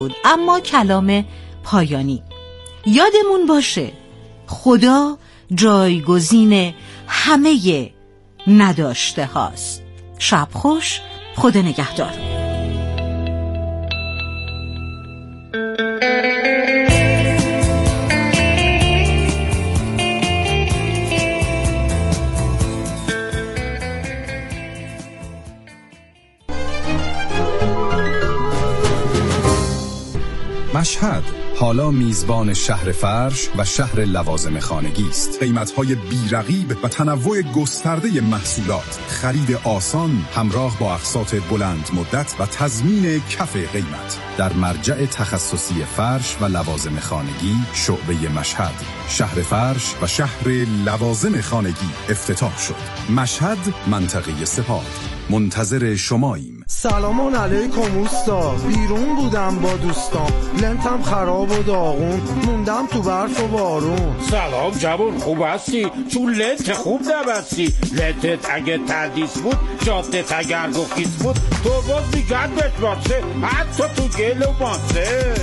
اما کلام پایانی یادمون باشه خدا جایگزین همه نداشته هاست. شب خوش، خدا نگهدار. مشهد حالا میزبان شهر فرش و شهر لوازم خانگی است. قیمت‌های بی‌رقیب و تنوع گسترده محصولات، خرید آسان همراه با اقساط بلند مدت و تضمین کف قیمت. در مرجع تخصصی فرش و لوازم خانگی شعبه مشهد، شهر فرش و شهر لوازم خانگی افتتاح شد. مشهد، منطقه سپاه. منتظر شماییم. سلام علیکم اوستا، بیرون بودم با دوستام، لنتم خراب و داغون، موندم تو برف و بارون. سلام جوان، خوب هستی؟ چون لنت خوب نبستی. لنتت اگه تردیس بود، جادت اگر گفیس بود، تو باز میگرد بهت باسه، حتی تو گل و ماسه.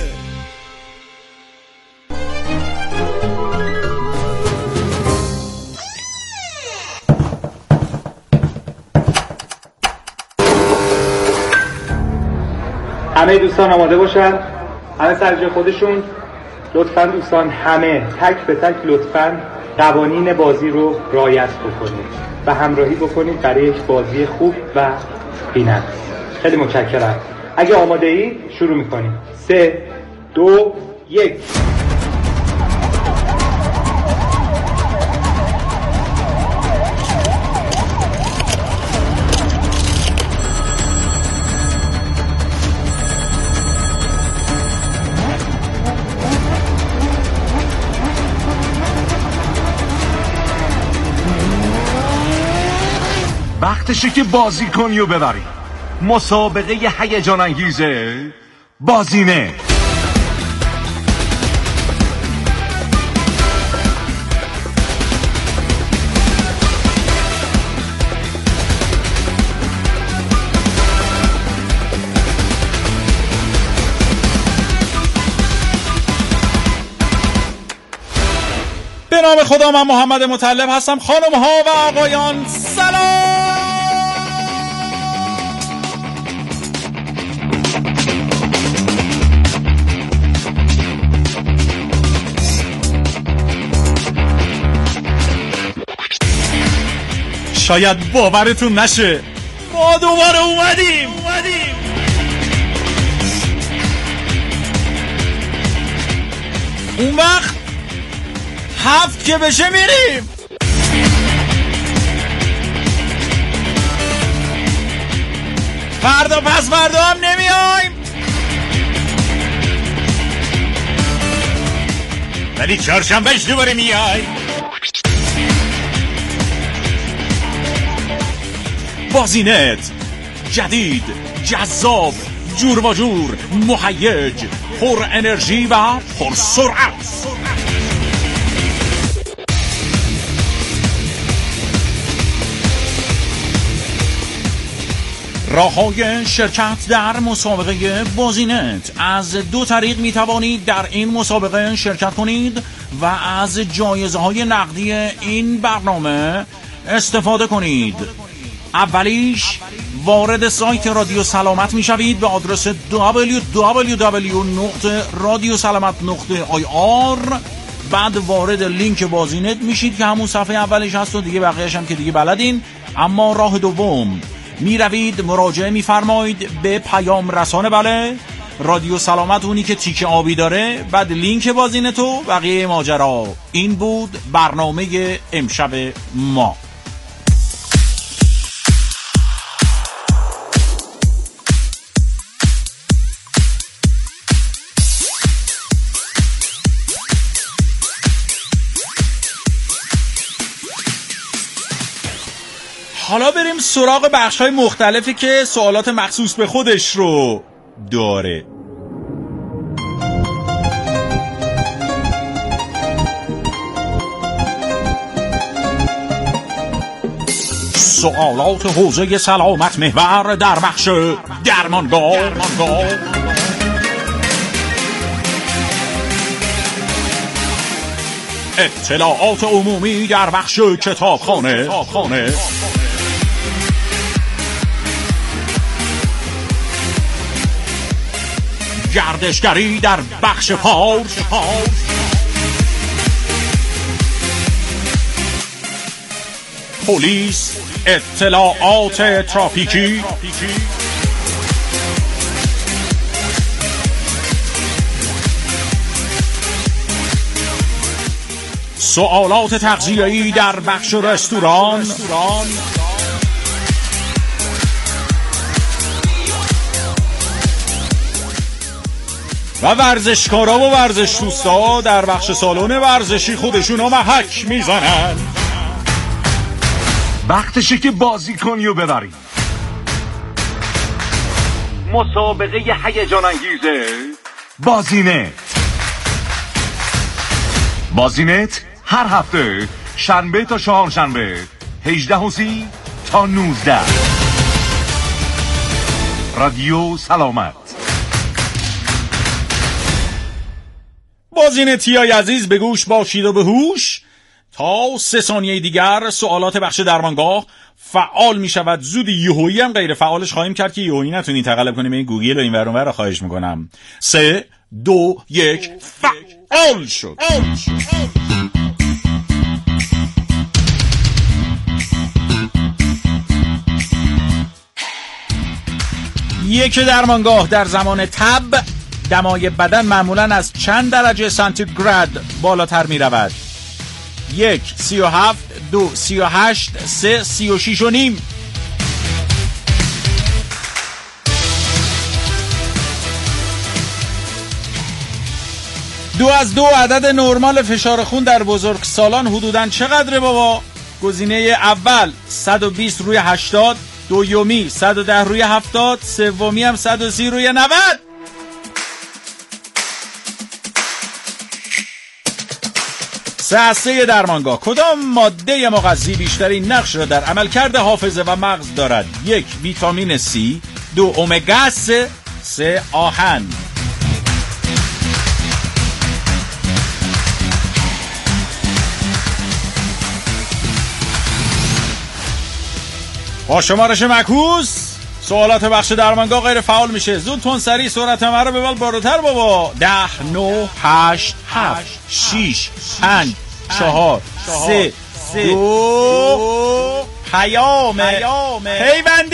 همه دوستان آماده باشن، همه سر جای خودشون. لطفاً دوستان همه تک به تک لطفاً قوانین بازی رو رعایت بکنید و همراهی بکنید برای یک بازی خوب و بی‌نقص. خیلی متشکرم. اگه آماده اید شروع میکنیم. 3 2 1. وقتشه که بازی کنی و ببری. مسابقه هیجان انگیزه بازینه. به نام خدا، من محمد مطلب هستم. خانم ها و آقایان سلام. شاید باورتون نشه، ما دوباره اومدیم. اون وقت 7 که بشه میریم. فردا پس فردا هم نمیایم، ولی چهارشنبهش دوباره میایم. بازینت جدید، جذاب، جور و جور، مهیج، پر انرژی و پر سرعت. راه‌های شرکت در مسابقه بازینت: از 2 طریق میتوانید در این مسابقه شرکت کنید و از جایزه‌های نقدی این برنامه استفاده کنید. اولیش وارد سایت رادیو سلامت میشوید به آدرس www.radiosalamat.ir. بعد وارد لینک بازینت میشید که همون صفحه اولش هست و دیگه بقیه‌اش هم که دیگه بلدین. اما راه دوم، می روید مراجعه می فرمایید به پیام رسانه، بله، رادیو سلامت، اونی که تیک آبی داره، بعد لینک بازینتو، بقیه ماجرا. این بود برنامه امشب ما. حالا بریم سراغ بخش‌های مختلفی که سوالات مخصوص به خودش رو داره. سوالات حوزه سلامت محور در بخش درمانگاه. اطلاعات عمومی در بخش کتابخانه. گردشگری در بخش پارس. پلیس، اطلاعات ترافیکی. سوالات تغذیه‌ای در بخش رستوران. و ورزشکارا و ورزش دوستا در بخش سالن ورزشی خودشونو محک میزنن. وقتشه که بازی کنی و ببری. مسابقه هیجان انگیزه بازینت هر هفته شنبه تا چهارشنبه 18:30 تا 19. رادیو سلامت. بازینتیای عزیز به گوش باشید و به هوش. تا 3 ثانیه دیگر سوالات بخش درمانگاه فعال می شود. زود یهویی هم غیر فعالش خواهیم کرد که یهویی نتونید تقلب کنیم این گوگل و این ور اون ور. خواهش میکنم. 3 2 1 فعال شد. یک درمانگاه در زمان تب دمای بدن معمولاً از چند درجه سانتیگراد بالاتر می رود؟ 1 37 2 38 3 36 و نیم. دو از دو عدد نرمال فشار خون در بزرگسالان حدوداً چقدره بابا؟ گزینه اول 120 روی 80، دومی 110 روی 70، سومی هم 130 روی 90. سه درمانگاه کدام ماده مغذی بیشترین نقش را در عملکرد حافظه و مغز دارد؟ 1 ویتامین C، 2 امگا 3، 3 آهن. با شمارش معکوس سوالات بخش درمانگاه غیر فعال میشه. زود تون سریع سرعت همه رو ببال بالاتر بابا. 10 9 8 7 6 5 4 3 2 پیام پیوندی.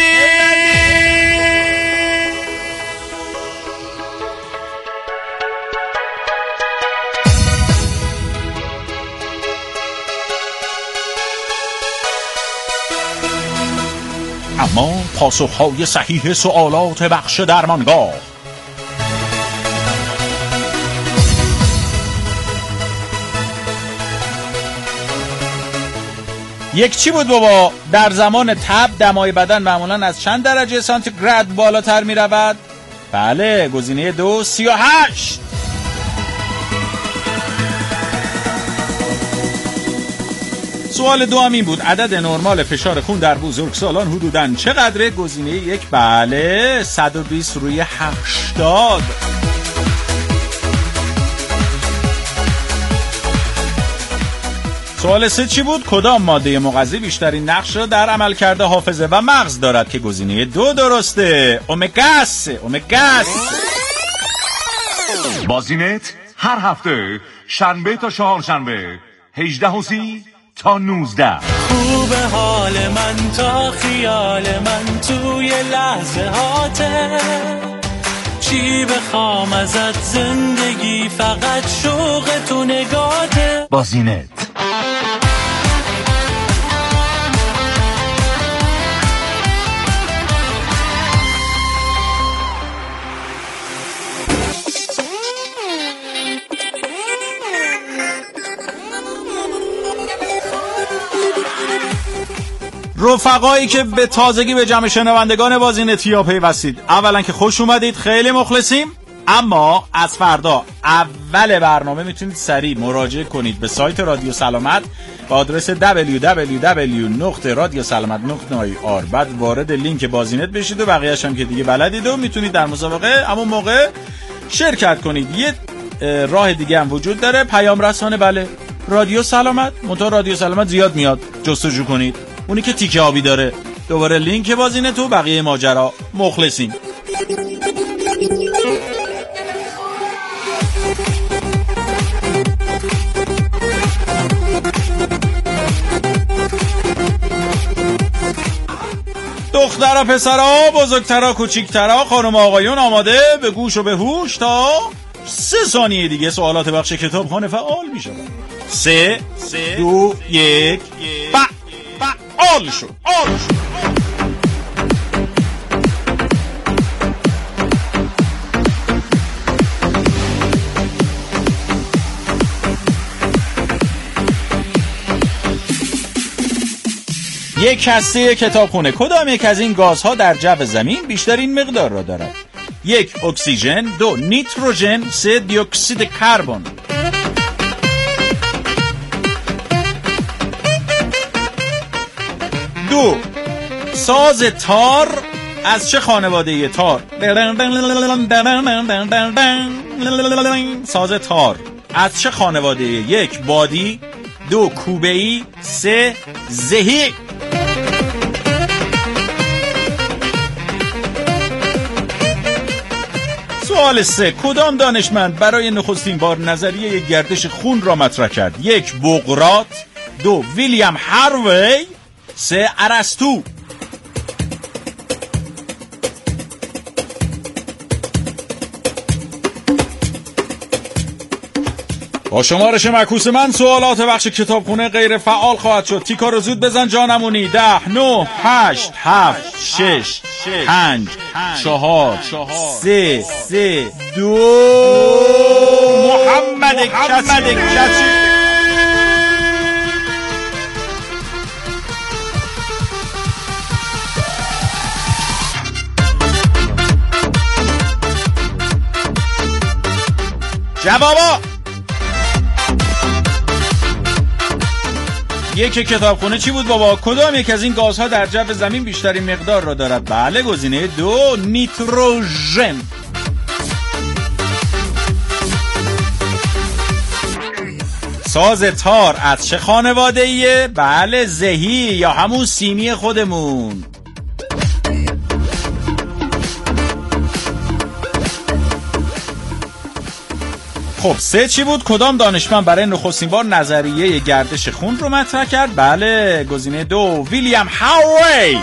اما پاسخهای صحیح سوالات بخش درمانگاه. یک چی بود بابا؟ در زمان تب دمای بدن معمولاً از چند درجه سانتیگراد بالاتر می رود؟ بله، گزینه 2 38. سوال دوم این بود عدد نرمال فشار خون در بزرگسالان حدوداً چقدره؟ گزینه 1 بله 120 روی 80. سوال 3 چی بود؟ کدام ماده مغذی بیشترین نقش را در عملکرد حافظه و مغز دارد؟ که گزینه 2 درسته، امگا 3. بازینت هر هفته شنبه تا چهارشنبه 18:30 تا 19. خوب حال من تا خیال من توی لحظه هاته، چی بخوام ازت زندگی فقط شوق تو نگاته. بازینت رفقایی که به تازگی به جمع شنوندگان بازینتیا پیوستید، اولا که خوش اومدید، خیلی مخلصیم. اما از فردا اول برنامه میتونید سریع مراجعه کنید به سایت رادیو سلامت با آدرس www.radiosalamat.ir. بعد وارد لینک بازینت بشید و بقیه‌اش هم که دیگه بلدید و میتونید در مسابقه همون موقع شرکت کنید. یه راه دیگه هم وجود داره، پیام رسانه. بله، رادیو سلامت. منتها رادیو سلامت زیاد میاد، جستجو کنید. اونی که تیکه آبی داره. دوباره لینک بازینه تو بقیه ماجرا. مخلصیم. دخترها پسرها بزرگترها کوچیکترها خانم آقایون آماده به گوش و به هوش تا 3 ثانیه دیگه سوالات بخش کتابخانه فعال میشه. 3 2 1 فعال شد. یک هسته کتابخونه کدام یک از این گازها در جو زمین بیشترین مقدار را دارد؟ 1 اکسیژن، 2 نیتروژن، 3 دی اکسید کربن. 2 ساز تار از چه خانواده تار؟ ساز تار از چه خانواده؟ 1 بادی، 2 کوبه‌ای، 3 زهی. سوال 3 کدام دانشمند برای نخستین بار نظریه گردش خون را مطرح کرد؟ 1 بوقراط، 2 ویلیام هاروی، 3 ارسطو. با شمارش معکوس من سوالات بخش کتابخونه غیر فعال خواهد شد. تیکا رو زود بزن جانمونی. 10 9 8 7 6 5 4 3 2 محمد کسی. جوابا یک کتابخونه چی بود بابا؟ کدام یک از این گازها در جو زمین بیشترین مقدار را دارد؟ بله گزینه 2 نیتروژن. ساز تار از چه خانواده ایه؟ بله زهی یا همون سیمی خودمون. خب 3 چی بود؟ کدام دانشمند برای نخستین بار نظریه گردش خون رو مطرح کرد؟ بله گزینه 2 ویلیام هاروی.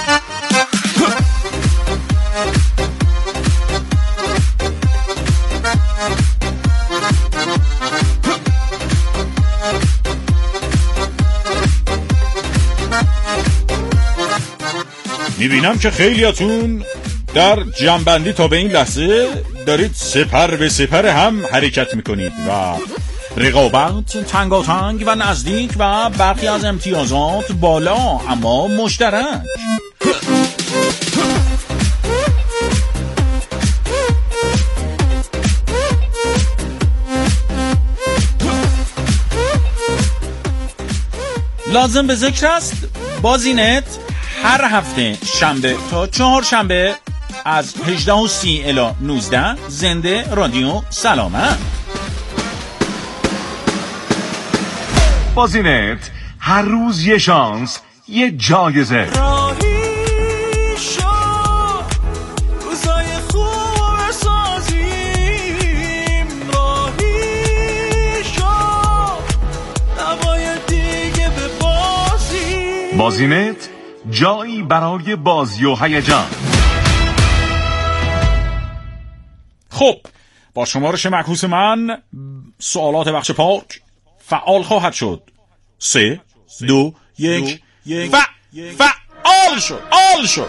میبینم که خیلیاتون در جنبندی تا به این لحظه دارید سپر به سپر هم حرکت میکنید و رقابت تنگاتنگ و نزدیک و برخی از امتیازات بالا اما مشترک. لازم به ذکر است بازینت هر هفته شنبه تا 4 شنبه از 18:30 الی 19 زنده رادیو سلامت. بازینت هر روز یه شانس، یه جایزه. بازینت جایی برای بازی و هیجان. خب با شمارش معکوس من سوالات بخش پاک فعال خواهد شد. 3 2 1 فعال شد.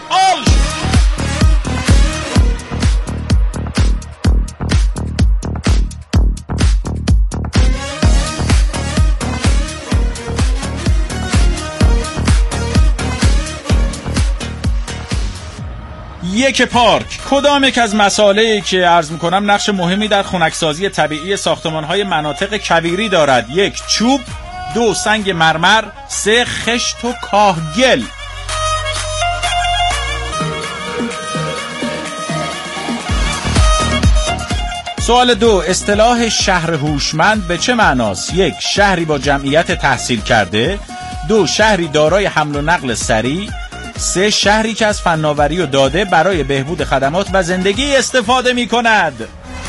یک پارک کدام یک از مسائلی که عرض میکنم نقش مهمی در خنکسازی طبیعی ساختمان‌های مناطق کویری دارد؟ 1 چوب، 2 سنگ مرمر، 3 خشت و کاهگل. سوال 2. اصطلاح شهر هوشمند به چه معناست؟ 1. شهری با جمعیت تحصیل کرده. 2. شهری دارای حمل و نقل سریع. 3. شهری که از فناوری و داده برای بهبود خدمات و زندگی استفاده می کند.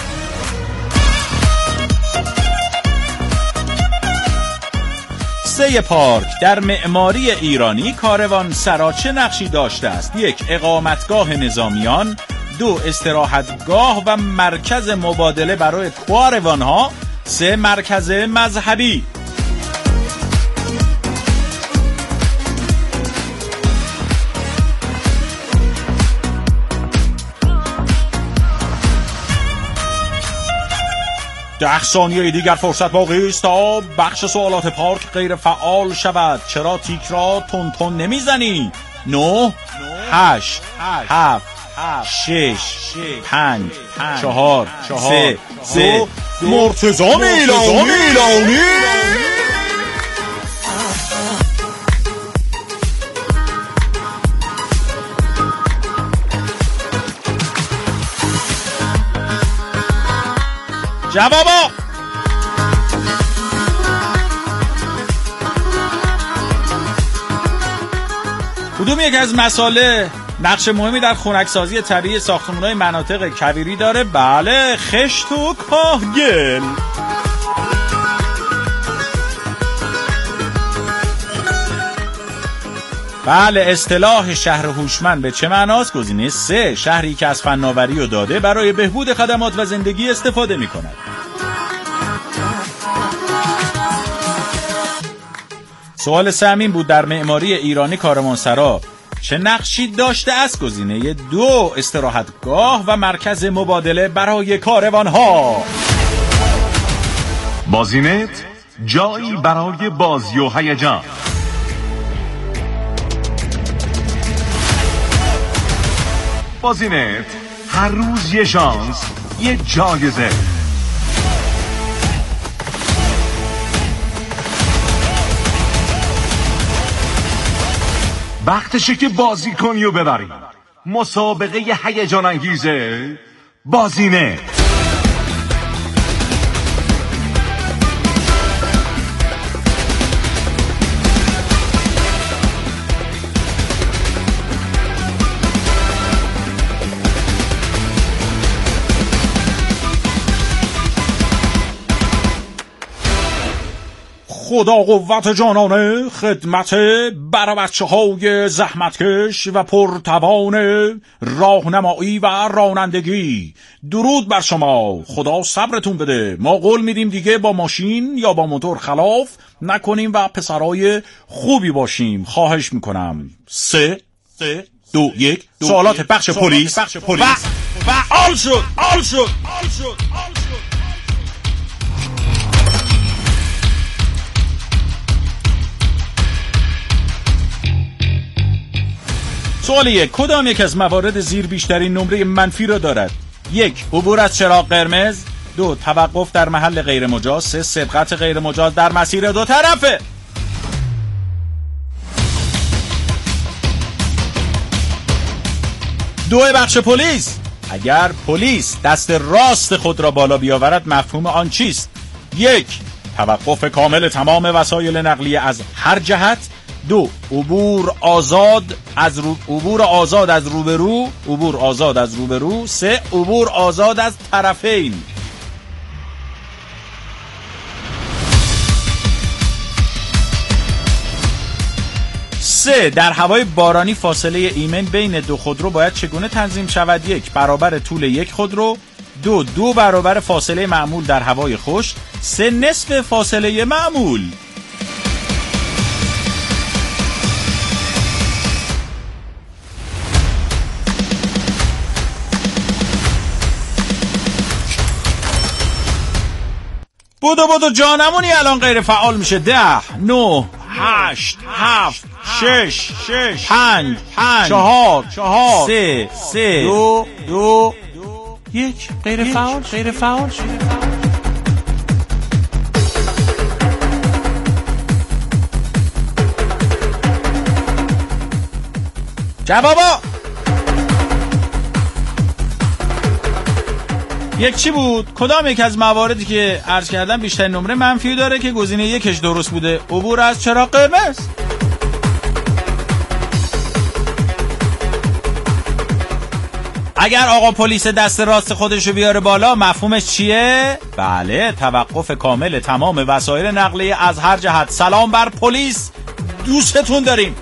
سه پارک در معماری ایرانی کاروانسرا چه نقشی داشته است؟ 1. اقامتگاه نظامیان. 2. استراحتگاه و مرکز مبادله برای کاروانها. 3. مرکز مذهبی. ده 10 ثانیه دیگر فرصت باقی است تا بخش سوالات پارک غیر فعال شود. چرا تیک را تون تون نمیزنی؟ 9 8 7 6 5 4 3 مرتضی میلانی. جوابا کدوم یک از مسائل نقش مهمی در خنکسازی طبیعی ساختمان‌های مناطق کویری داره؟ بله، خشت و کاهگل. بله، اصطلاح شهر هوشمند به چه معناست؟ گزینه 3. شهری که از فناوری و داده برای بهبود خدمات و زندگی استفاده می کند. سوال 3 بود. در معماری ایرانی کاروانسرا چه نقشی داشته است؟ گزینه 2. استراحتگاه و مرکز مبادله برای کاروانها. بازینت جایی برای بازی و هیجان. بازینت هر روز یه شانس، یه جایزه. وقتشه که بازی کنی و ببری. مسابقه هیجان انگیزه بازینت. خدا قوت جانانه خدمت بر بچه های زحمتکش و پرتوان راهنمایی و رانندگی. درود بر شما، خدا صبرتون بده. ما قول میدیم دیگه با ماشین یا با موتور خلاف نکنیم و پسرای خوبی باشیم. خواهش میکنم. 3 2 1 سوالات بخش پلیس و آل شد. سوال 1. کدام یک از موارد زیر بیشترین نمره منفی را دارد؟ 1. عبور از چراغ قرمز. 2. توقف در محل غیر مجاز. 3. سبقت غیر مجاز در مسیر دو طرفه. دو بخش پلیس. اگر پلیس دست راست خود را بالا بیاورد مفهوم آن چیست؟ 1. توقف کامل تمام وسایل نقلیه از هر جهت. 2. عبور آزاد از روبرو. 3. عبور آزاد از طرفین. 3. در هوای بارانی فاصله ایمن بین دو خودرو باید چگونه تنظیم شود؟ 1. برابر طول یک خودرو. 2 برابر فاصله معمول در هوای خشک. 3 نصف فاصله معمول. بودو جانمونی الان غیر فعال میشه. 10 9 8 7 6 5 4 3 2 1 غیر فعال. جوابا یک چی بود؟ کدام یک از مواردی که عرض کردم بیشتر نمره منفی داره که گزینه یکش درست بوده؟ عبور از چراغ قرمز. اگر آقا پلیس دست راست خودشو بیاره بالا مفهومش چیه؟ بله، توقف کامل تمام وسایل نقلیه از هر جهت. سلام بر پلیس، دوستتون داریم.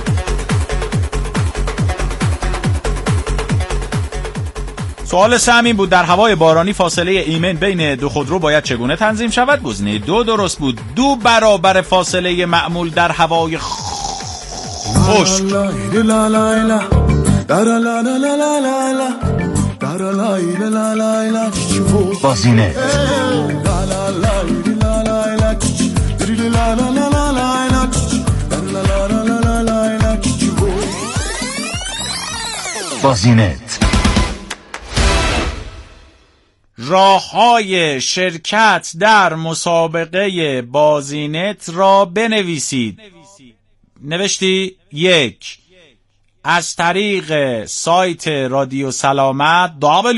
سوال سوم بود. در هوای بارانی فاصله ایمن بین دو خودرو باید چگونه تنظیم شود؟ گزینه 2 درست بود. 2 برابر فاصله معمول در هوای خشک. بازینه. بازینت. راه‌های شرکت در مسابقه بازینت را بنویسید. نوشتی؟ 1. از طریق سایت رادیو سلامت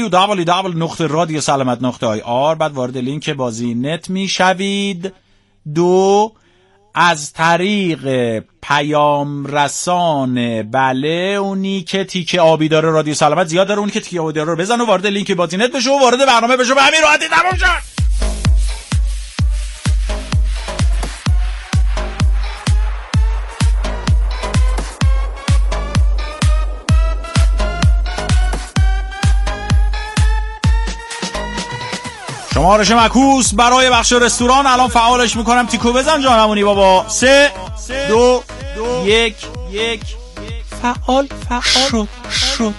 www.radiosalamat.ir بعد وارد لینک بازینت می شوید. 2. از طریق پیام رسان، بله اونی که تیکه آبی داره رادیو سلامت زیاد داره، اونی که تیکه آبی داره رو بزن و وارد لینک بازینت بشو و وارد برنامه بشو. به همین راحتی تموم شد. شمارش معکوس برای بخش رستوران الان فعالش میکنم. تیکو بزن جانمونی بابا. 3 2 1 فعال شد.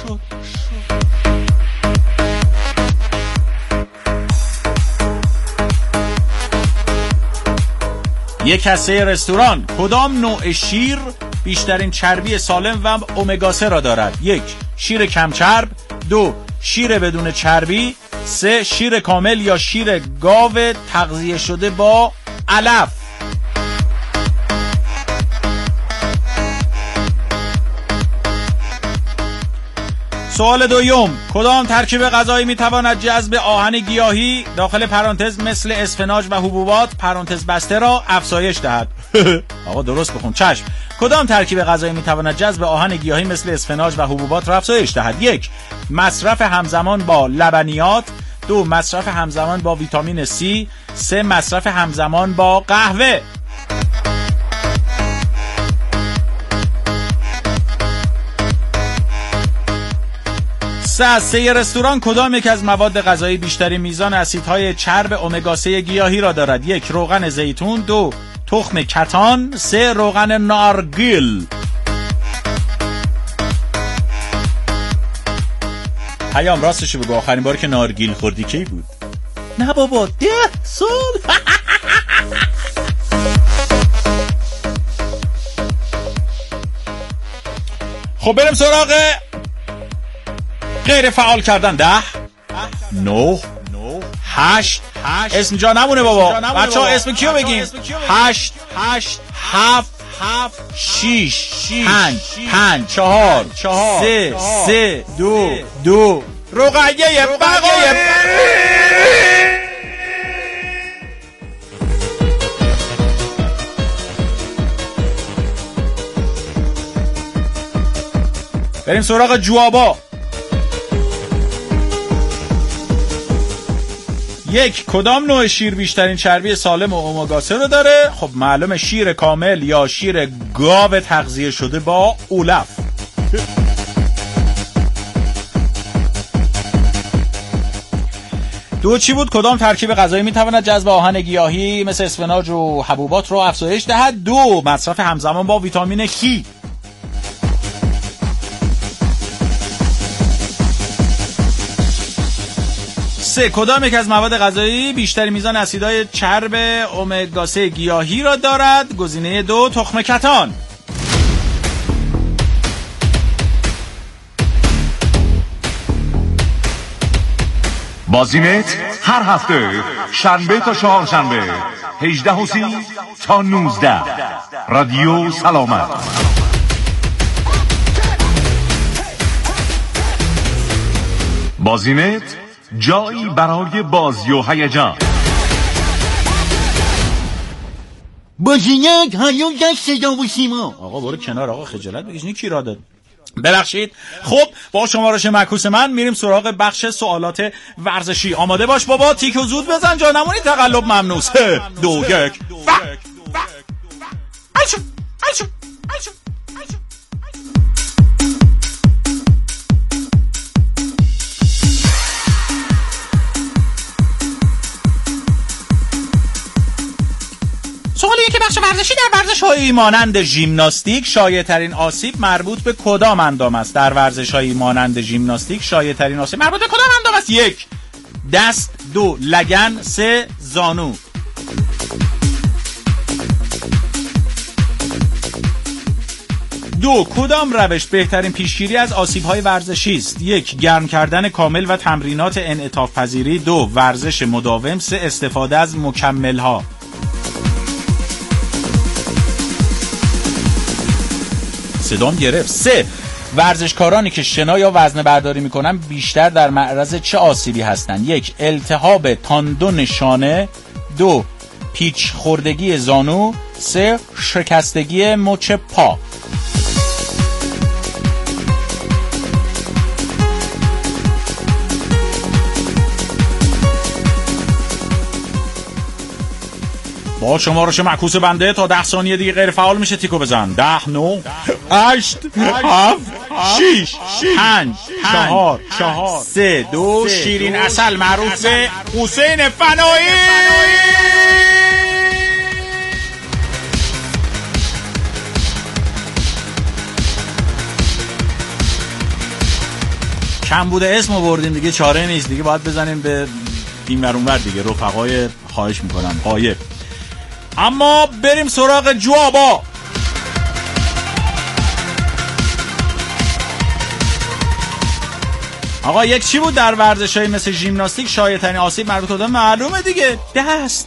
یک کاسه رستوران کدام نوع شیر بیشترین چربی سالم و امگا 3 را دارد؟ 1. شیر کم چرب. 2. شیر بدون چربی. 3. شیر کامل یا شیر گاو تغذیه شده با علف. سوال دوم. کدام ترکیب غذایی میتواند جذب آهن گیاهی داخل پرانتز مثل اسفناج و حبوبات پرانتز بسته را افزایش دهد؟ آقا درست بخون. چشم. کدام ترکیب غذایی میتواند جذب آهن گیاهی مثل اسفناج و حبوبات را افزایش دهد؟ 1. مصرف همزمان با لبنیات. 2. مصرف همزمان با ویتامین C. 3. مصرف همزمان با قهوه. از 3 رستوران کدام یک از مواد غذایی بیشترین میزان اسیدهای چرب امگا 3 گیاهی را دارد؟ 1. روغن زیتون. 2. تخم کتان. 3. روغن نارگیل. پیام راستشو بگو، آخرین بار که نارگیل خوردی کی بود؟ نه بابا 10 سال. خب بریم سراغ غیر فعال کردن. 10 9 8 اسم جا نمونه بابا. بچه ها اسم کیو بگیم؟ 8 7 6 5 4 3 2 رقیه بقیه. بریم سراغ جوابا. 1. کدام نوع شیر بیشترین چربی سالم و امگا 3 رو داره؟ خب معلومه شیر کامل یا شیر گاو تغذیه شده با علف. 2. چی بود؟ کدام ترکیب غذایی میتواند جذب آهن گیاهی مثل اسفناج و حبوبات رو افزایش دهد؟ 2. مصرف همزمان با ویتامین کی. 3. کدام یک از مواد غذایی بیشتر میزان اسیدهای چرب امگا 3 گیاهی را دارد؟ گزینه 2. تخم کتان. بازینت هر هفته شنبه تا چهارشنبه 18:30 تا 19 رادیو سلامت. بازینت جایی برای بازی و هیجان. بازینک هنوز در صدا و سیما. آقا برو کنار آقا، خجالت بکشین، کی را داد؟ ببخشید. خب با شمارش معکوس من میریم سراغ بخش سوالات ورزشی. آماده باش بابا، تیک و زود بزن جا نمونی، تقلب ممنوع. 3 2 1 سوالیه که بخش ورزشی در ورزش‌هایی مانند ژیمناستیک شایع‌ترین آسیب مربوط به کدام اندام است؟ در ورزش‌هایی مانند ژیمناستیک شایع‌ترین آسیب مربوط به کدام اندام است؟ 1 دست، 2 لگن، 3 زانو. دو کدام روش بهترین پیشگیری از آسیب‌های ورزشی است؟ 1 گرم کردن کامل و تمرینات انعطاف پذیری، 2 ورزش مداوم، 3 استفاده از مکمل‌ها. صدام گرفت. 3 ورزشکارانی که شنا یا وزنه برداری میکنن بیشتر در معرض چه آسیبی هستند؟ 1 التهاب تاندون شانه، 2 پیچ خوردگی زانو، 3 شکستگی مچ پا. با شمارش معکوس بنده تا 10 ثانیه دیگه غیر فعال میشه تیکو بزن. 10 9 8 7 6 5 4 3 2 شیرین عسل معروف به حسین فنایی. کم بوده اسمو بردیم دیگه، چاره نیست دیگه، باید بزنیم به این ور اون ور دیگه. رفقای خواهش میکنم قایب. اما بریم سراغ جوابا. آقا یک چی بود در ورزش‌های مثل ژیمناستیک شایع‌ترین آسیب مربوط به معلومه دیگه، دست.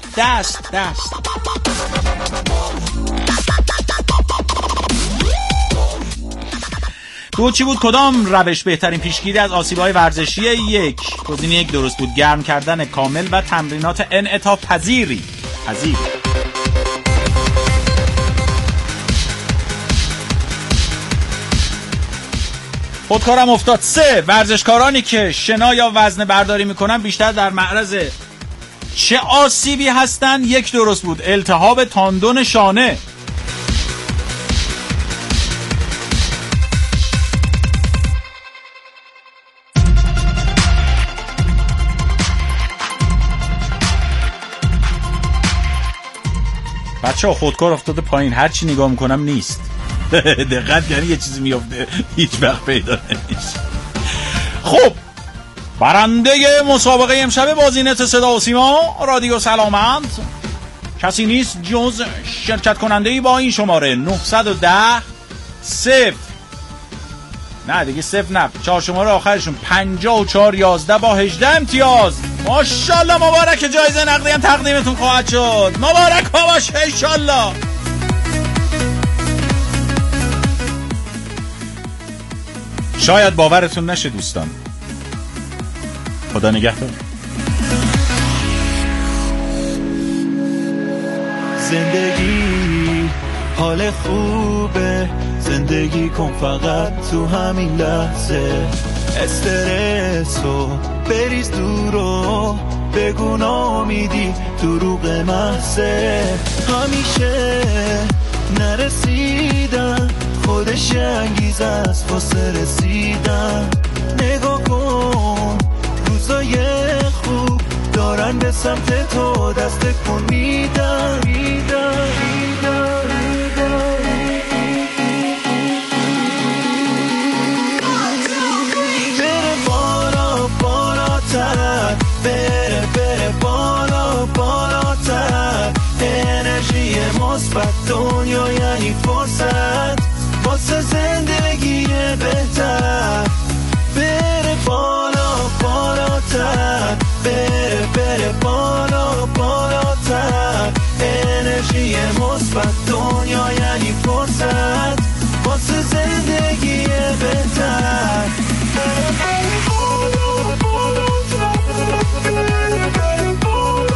دو چی بود؟ کدام روش بهترین پیشگیری از آسیب‌های ورزشیه؟ 1 گزینه 1 درست بود، گرم کردن کامل و تمرینات انعطاف پذیری. خودکارم افتاد. 3 ورزشکارانی که شنا یا وزنه برداری میکنن بیشتر در معرض چه آسیبی هستن؟ 1 درست بود، التهاب تاندون شانه. بچه ها خودکار افتاده پایین، هر چی نگاه میکنم نیست. دقت یعنی یه چیزی میافته هیچ وقت پیدا نمیشه. خب برنده مسابقه امشب بازینت صدا و سیما رادیو سلامت کسی نیست جز شرکت کننده‌ای با این شماره 910 0 نه دیگه 0 نه 4 شماره آخرشون 5411 با 18 امتیاز. ماشاءالله مبارک، جایزه نقدی هم تقدیمتون خواهد شد. مبارک باشه انشالله. شاید باورتون نشه دوستان. خدا نگهدار. زندگی حال خوبه، زندگی کن فقط تو همین لحظه، استرسو بریز دورو، بگو نامیدی دروغ محضه، همیشه نرسیدن خودش انگیزه است واسه رسیدن، نگاه کن روزای خوب دارن به سمت تو دست کن میدن.